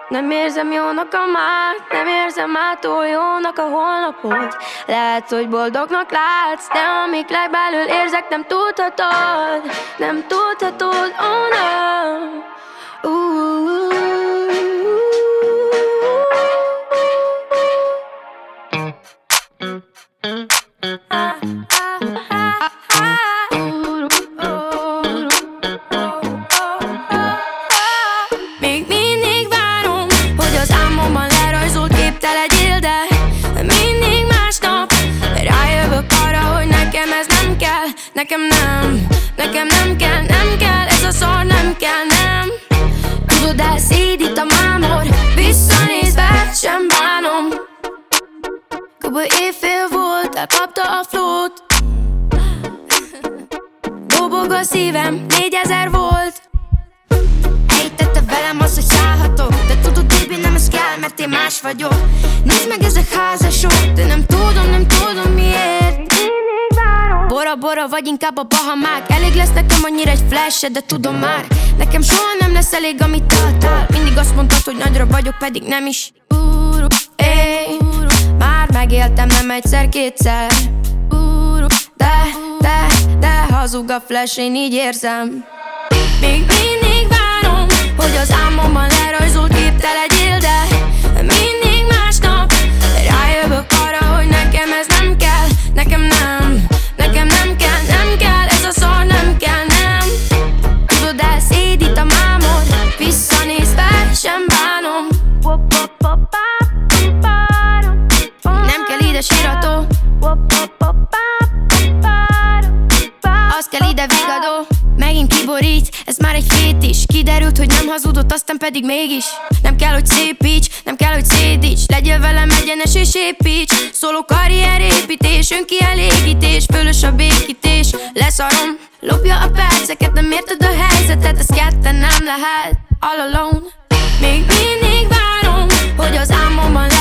Nem érzem jónak a mát, nem érzem át túl jónak a holnapot. Lehet, hogy boldognak látsz, de amik legbelül érzek, nem tudhatod. Nem tudhatod, oh no. Még mindig várom, hogy az álmomban lerajzolt kép te legyél, de mindig másnap rájövök arra, hogy nekem ez nem kell. Nekem nem kell, ez a szar nem kell, nem. Tudod, elszédít a mámor, visszanézve sem bánom. Kb. Éjfél volt, elkapta a flót. Dobog a szívem, 4000 volt. Ejtette velem azt, hogy szállhatok, de tudod, baby, nem ez kell, mert én más vagyok. Nézd meg, ezek házasok, de nem tudom miért. Bora vagy inkább a Bahamák. Elég lesz nekem annyira egy flash, de tudom már, nekem soha nem lesz elég, amit találtál. Mindig azt mondtad, hogy nagyra vagyok, pedig nem is. Már megéltem nem egyszer-kétszer. De hazug a flash, én így érzem. Még mindig várom, hogy az álmomban lerajzolt kép te legyél, de mindig másnap rájövök arra, hogy nekem ez nem kell. Nekem nem kell, ez a szar nem kell, nem. Tudod, elszédít a mámor, visszanézve sem bánom. Nem kell ide sírató, az kell ide vigadó. Megint kiborít, ez már egy fétis. Kiderült, hogy nem hazudott, aztán pedig mégis. Nem kell, hogy szépíts, nem kell, hogy szédíts. Legyél velem egyenes és építs. Szóló karrierépítés, önkielégítés, fölös a békítés. Leszarom, lopja a perceket, nem érted a helyzetet. Ez ketten nem lehet, all alone. Még mindig várom, hogy az álmomban